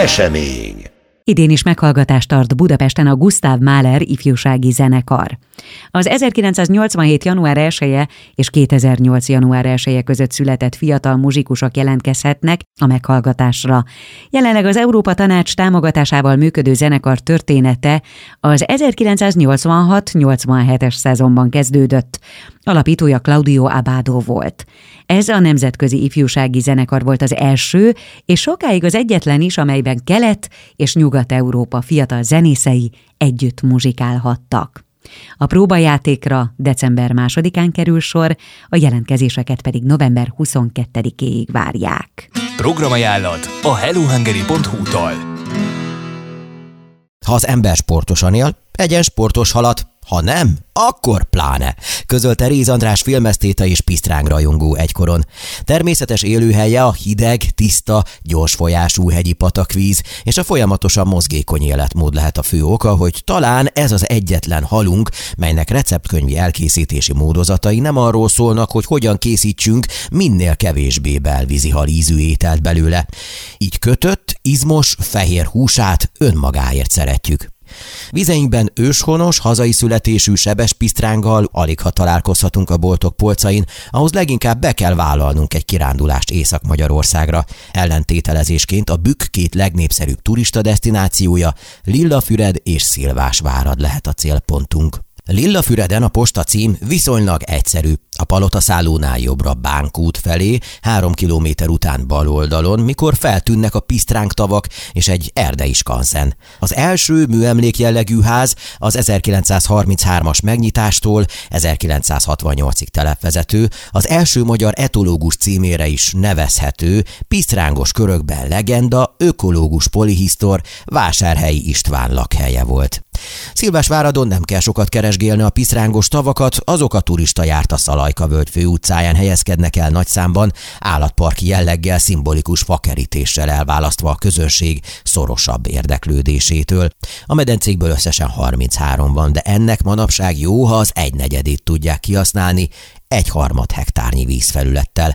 Esemény. Idén is meghallgatást tart Budapesten a Gustav Mahler ifjúsági zenekar. Az 1987. január 1-e és 2008. január 1-e között született fiatal muzsikusok jelentkezhetnek a meghallgatásra. Jelenleg az Európa Tanács támogatásával működő zenekar története az 1986-87-es szezonban kezdődött. Alapítója Claudio Abbado volt. Ez a nemzetközi ifjúsági zenekar volt az első, és sokáig az egyetlen is, amelyben Kelet- és Nyugat-Európa fiatal zenészei együtt muzsikálhattak. A próbajátékra december 2-án kerül sor, a jelentkezéseket pedig november 22-éig várják. Programajánlat a hellohungary.hu-tól. Ha az ember sportosan él, egyen sportos halat, ha nem, akkor pláne, közölte Réz András filmesztéta és pisztráng rajongó egykoron. Természetes élőhelye a hideg, tiszta, gyors folyású hegyi patakvíz, és a folyamatosan mozgékony életmód lehet a fő oka, hogy talán ez az egyetlen halunk, melynek receptkönyvi elkészítési módozatai nem arról szólnak, hogy hogyan készítsünk minél kevésbé belvízi hal ízű ételt belőle. Így kötött, izmos, fehér húsát önmagáért szeretjük. Vizeinkben őshonos, hazai születésű sebes pisztránggal aligha találkozhatunk a boltok polcain, ahhoz leginkább be kell vállalnunk egy kirándulást Észak-Magyarországra. Ellentételezésként a Bükk két legnépszerűbb turista desztinációja, Lillafüred és Szilvásvárad lehet a célpontunk. Lillafüreden a postacím viszonylag egyszerű. A Palotaszállónál jobbra Bánkút felé, 3 kilométer után bal oldalon, mikor feltűnnek a pisztrángtavak és egy erdei skanzen. Az első műemlék jellegű ház az 1933-as megnyitástól 1968-ig telepvezető, az első magyar etológus címére is nevezhető, pisztrángos körökben legenda, ökológus polihisztor, Vásárhelyi István lakhelye volt. Szilvásváradon nem kell sokat keresgélni a pisztrángos tavakat, azok a turista járt a Szalajka-völgy főutcáján helyezkednek el nagyszámban, állatparki jelleggel, szimbolikus fakerítéssel elválasztva a közönség szorosabb érdeklődésétől. A medencékből összesen 33 van, de ennek manapság jó, ha az 1/4 tudják kihasználni, 1/3 hektárnyi vízfelülettel.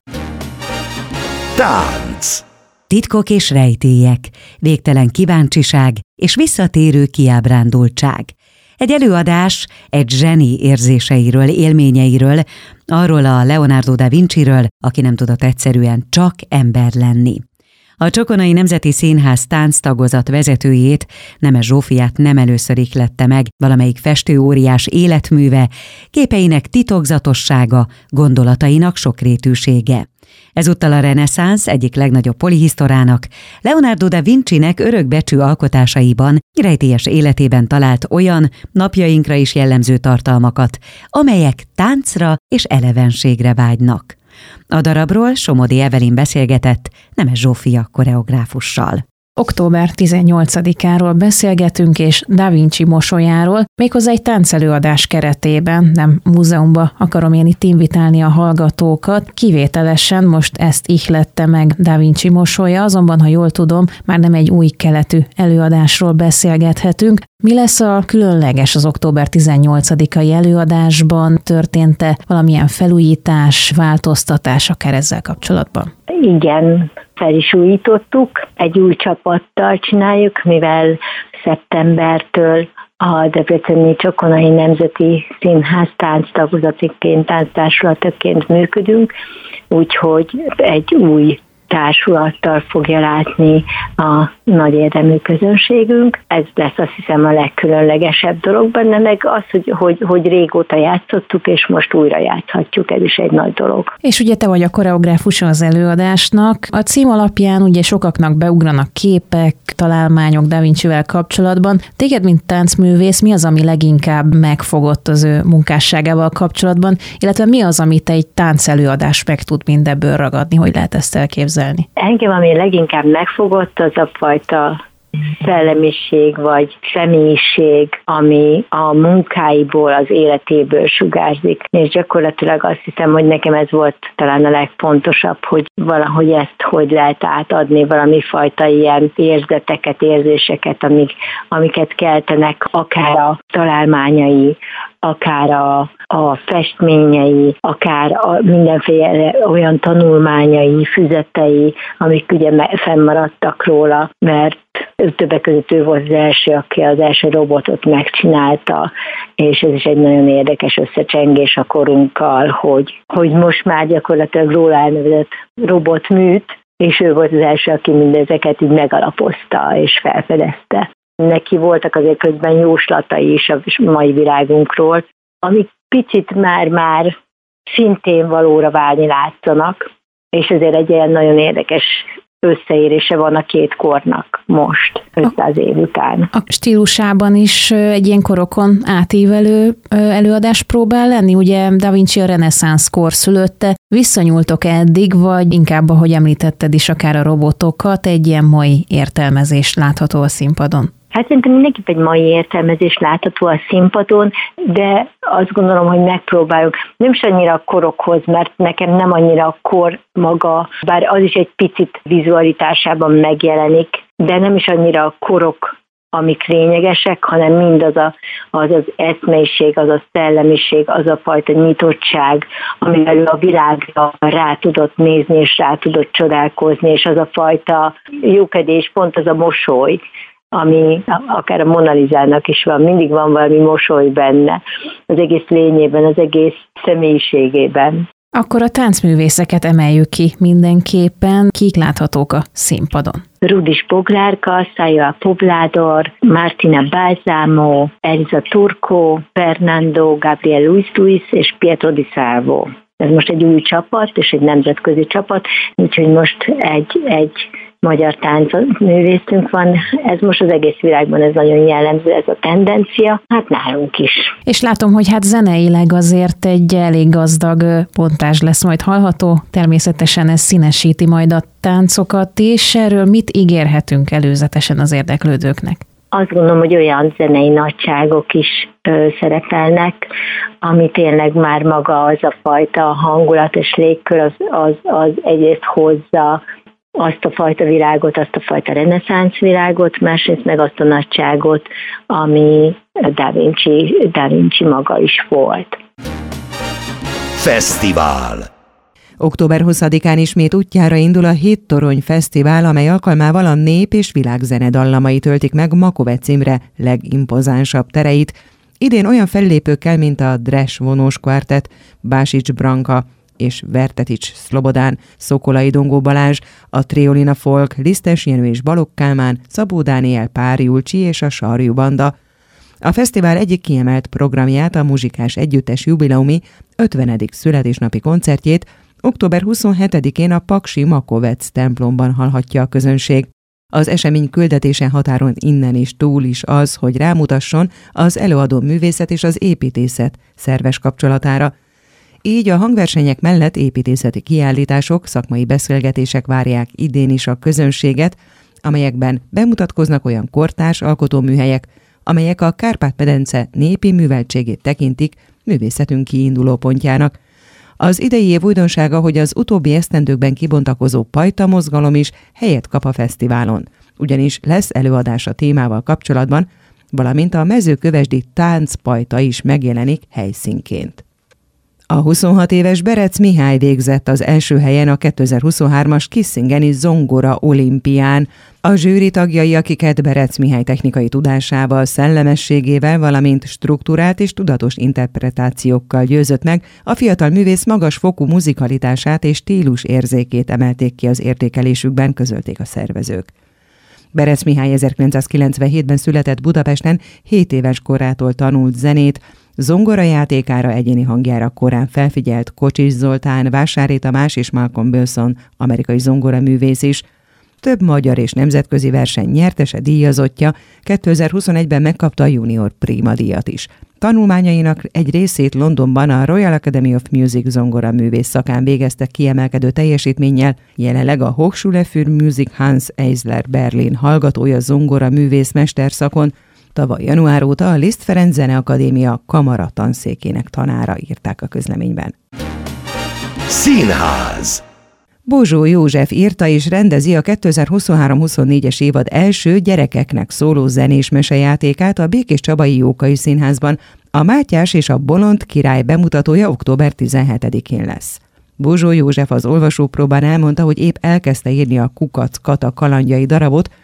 Tánc. Titkok és rejtélyek, végtelen kíváncsiság és visszatérő kiábrándultság. Egy előadás egy zseni érzéseiről, élményeiről, arról a Leonardo da Vinciről, aki nem tudott egyszerűen csak ember lenni. A Csokonai Nemzeti Színház tánctagozat vezetőjét, Nemes Zsófiát nem először ihlette meg valamelyik festőóriás életműve, képeinek titokzatossága, gondolatainak sokrétűsége. Ezúttal a reneszánsz egyik legnagyobb polihisztorának, Leonardo da Vincinek örökbecsű alkotásaiban, rejtélyes életében talált olyan napjainkra is jellemző tartalmakat, amelyek táncra és elevenségre vágynak. A darabról Somodi Evelyn beszélgetett Nemes Zsófia koreográfussal. Október 18-áról beszélgetünk, és Da Vinci mosolyáról, méghozzá egy táncelőadás keretében, nem múzeumba akarom én itt invitálni a hallgatókat. Kivételesen most ezt ihlette meg Da Vinci mosolya, azonban, ha jól tudom, már nem egy új keletű előadásról beszélgethetünk. Mi lesz a különleges az október 18-ai előadásban? Történt-e valamilyen felújítás, változtatás akár ezzel kapcsolatban? Igen, fel is újítottuk, egy új csapattal csináljuk, mivel szeptembertől a Debreceni Csokonai Nemzeti Színház tánctagozatiként, tánctársulataként működünk, úgyhogy egy új társulattal fogja látni a nagy érdemű közönségünk. Ez lesz, azt hiszem, a legkülönlegesebb dolog benne, meg az, hogy régóta játszottuk, és most újra játszhatjuk, ez is egy nagy dolog. És ugye te vagy a koreográfusa az előadásnak. A cím alapján ugye sokaknak beugranak képek, találmányok Da Vincivel kapcsolatban. Téged, mint táncművész, mi az, ami leginkább megfogott az ő munkásságával kapcsolatban, illetve mi az, amit egy táncelőadás meg tud mindebből ragadni, hogy lehet ezt elképzelni? Engem, ami leginkább megfogott, az a fajta szellemiség vagy személyiség, ami a munkáiból, az életéből sugárzik. És gyakorlatilag azt hiszem, hogy nekem ez volt talán a legfontosabb, hogy valahogy ezt hogy lehet átadni, valami fajta ilyen érzeteket, érzéseket, amiket keltenek akár a találmányai, akár a festményei, akár a mindenféle olyan tanulmányai, füzetei, amik ugye fennmaradtak róla, mert Többek között ő volt az első, aki az első robotot megcsinálta, és ez is egy nagyon érdekes összecsengés a korunkkal, hogy most már gyakorlatilag róla elnevezett robotműt, és ő volt az első, aki mindezeket így megalapozta és felfedezte. Neki voltak azért közben jóslatai is a mai világunkról, amik picit már szintén valóra válni látszanak, és ezért egy ilyen nagyon érdekes összeérése van a két kornak most, 500 év után. A stílusában is egy ilyen korokon átívelő előadás próbál lenni? Ugye Da Vinci a reneszánszkor szülötte. Visszanyúltok eddig, vagy inkább, ahogy említetted is, akár a robotokat, egy ilyen mai értelmezés látható a színpadon? Hát szerintem mindenképp egy mai értelmezés látható a színpadon, de azt gondolom, hogy megpróbáljuk nem is annyira a korokhoz, mert nekem nem annyira a kor maga, bár az is egy picit vizualitásában megjelenik, de nem is annyira a korok, amik lényegesek, hanem mindaz az eszmeiség, az a szellemiség, az a fajta nyitottság, amivel a világra rá tudott nézni, és rá tudott csodálkozni, és az a fajta jókedés, pont az a mosoly, ami akár a Mona Lisának is van, mindig van valami mosoly benne, az egész lényében, az egész személyiségében. Akkor a táncművészeket emeljük ki mindenképpen. Kik láthatók a színpadon? Rudis Boglárka, Szája Poblador, Martina Balsamo, Elisa Turco, Fernando Gabriel Luis és Pietro Di Salvo. Ez most egy új csapat, és egy nemzetközi csapat, úgyhogy most egy magyar táncművészünk van. Ez most az egész világban ez nagyon jellemző, ez a tendencia, hát nálunk is. És látom, hogy hát zeneileg azért egy elég gazdag bontás lesz majd hallható. Természetesen ez színesíti majd a táncokat is. Erről mit ígérhetünk előzetesen az érdeklődőknek? Azt gondolom, hogy olyan zenei nagyságok is szerepelnek, ami tényleg már maga az a fajta hangulat és légkör, az egyrészt hozza azt a fajta világot, azt a fajta reneszánsz világot, másrészt meg azt a nagyságot, ami Da Vinci maga is volt. Fesztivál. Október 20-án ismét útjára indul a Hét Torony Fesztivál, amely alkalmával a nép- és világzene dallamai töltik meg Makovec Imre legimpozánsabb tereit. Idén olyan fellépőkkel, mint a Dres vonós kvartett, Básics Branka és Vertetics Szlobodán, Szokolai Dongó Balázs, a Triolina Folk, Lisztes Jenő és Balogh Kálmán, Szabó Dániel, Pár Julcsi és a Sarjú Banda. A fesztivál egyik kiemelt programját, a Muzsikás Együttes jubileumi 50. születésnapi koncertjét október 27-én a Paksi Makovec templomban hallhatja a közönség. Az esemény küldetése határon innen és túl is az, hogy rámutasson az előadó művészet és az építészet szerves kapcsolatára. Így a hangversenyek mellett építészeti kiállítások, szakmai beszélgetések várják idén is a közönséget, amelyekben bemutatkoznak olyan kortárs alkotóműhelyek, amelyek a Kárpát-medence népi műveltségét tekintik művészetünk kiinduló pontjának. Az idei év újdonsága, hogy az utóbbi esztendőkben kibontakozó pajta mozgalom is helyet kap a fesztiválon, ugyanis lesz előadás a témával kapcsolatban, valamint a mezőkövesdi táncpajta is megjelenik helyszínként. A 26 éves Berec Mihály végzett az első helyen a 2023-as Kisszingeni Zongora olimpián. A zsűri tagjai, akiket Berec Mihály technikai tudásával, szellemességével, valamint strukturált és tudatos interpretációkkal győzött meg, a fiatal művész magas fokú muzikalitását és stílus érzékét emelték ki az értékelésükben, közölték a szervezők. Berec Mihály 1997-ben született Budapesten, 7 éves korától tanult zenét, zongorajátékára, egyéni hangjára korán felfigyelt Kocsis Zoltán, Vásári Tamás és Malcolm Wilson, amerikai zongoraművész is. Több magyar és nemzetközi verseny nyertese, díjazottja, 2021-ben megkapta a Junior Prima díjat is. Tanulmányainak egy részét Londonban a Royal Academy of Music zongoraművész szakán végezte kiemelkedő teljesítménnyel, jelenleg a Hochschule für Musik Hans Eisler Berlin hallgatója zongoraművész mesterszakon, tavaly január óta a Liszt Ferenc Zeneakadémia kamara tanszékének tanára, írták a közleményben. Színház. Bozsó József írta és rendezi a 2023-24-es évad első gyerekeknek szóló zenés mesejátékát a Békés Csabai Jókai Színházban. A Mátyás és a Bolond király bemutatója október 17-én lesz. Bozsó József az olvasópróbán elmondta, hogy épp elkezdte írni a Kukac Kata kalandjai darabot,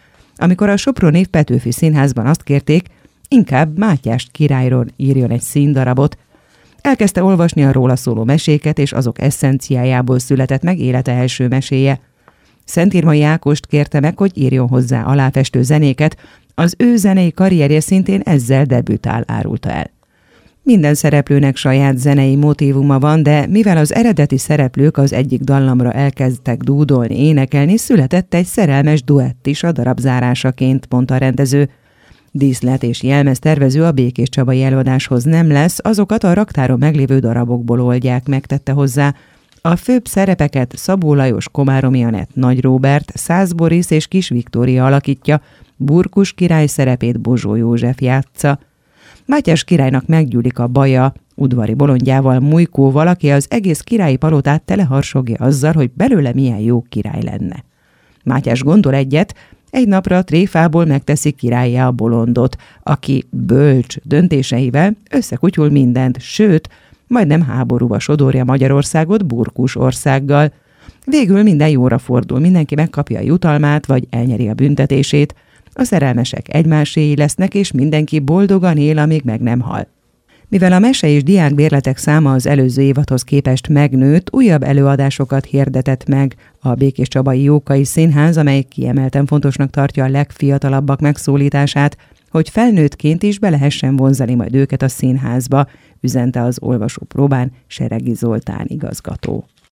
amikor a soproni Petőfi Színházban azt kérték, inkább Mátyás királyról írjon egy színdarabot. Elkezdte olvasni a róla szóló meséket, és azok eszenciájából született meg élete első meséje. Szentírmai Ákost kérte meg, hogy írjon hozzá aláfestő zenéket, az ő zenei karrierje szintén ezzel debütál, árulta el. Minden szereplőnek saját zenei motívuma van, de mivel az eredeti szereplők az egyik dallamra elkezdtek dúdolni, énekelni, született egy szerelmes duett is a darab zárásaként, mondta a rendező. Díszlet és jelmez tervező a Békés Csabai előadáshoz nem lesz, azokat a raktáron meglévő darabokból oldják, megtette hozzá. A főbb szerepeket Szabó Lajos, Komáromi Anett, Nagy Róbert, Szász Boris és Kis Viktória alakítja, Burkus király szerepét Bozsó József játsza. Mátyás királynak meggyűlik a baja, udvari bolondjával, Mujkóval, aki az egész királyi palotát teleharsogja azzal, hogy belőle milyen jó király lenne. Mátyás gondol egyet, egy napra tréfából megteszi királlyá a bolondot, aki bölcs döntéseivel összekutyul mindent, sőt, majdnem háborúba sodorja Magyarországot Burkus országgal. Végül minden jóra fordul, mindenki megkapja a jutalmát, vagy elnyeri a büntetését. A szerelmesek egymáséi lesznek, és mindenki boldogan él, amíg meg nem hal. Mivel a mese és diákbérletek száma az előző évadhoz képest megnőtt, újabb előadásokat hirdetett meg a Békés Csabai Jókai Színház, amely kiemelten fontosnak tartja a legfiatalabbak megszólítását, hogy felnőttként is be lehessen vonzani majd őket a színházba, üzente az olvasópróbán Seregi Zoltán igazgató.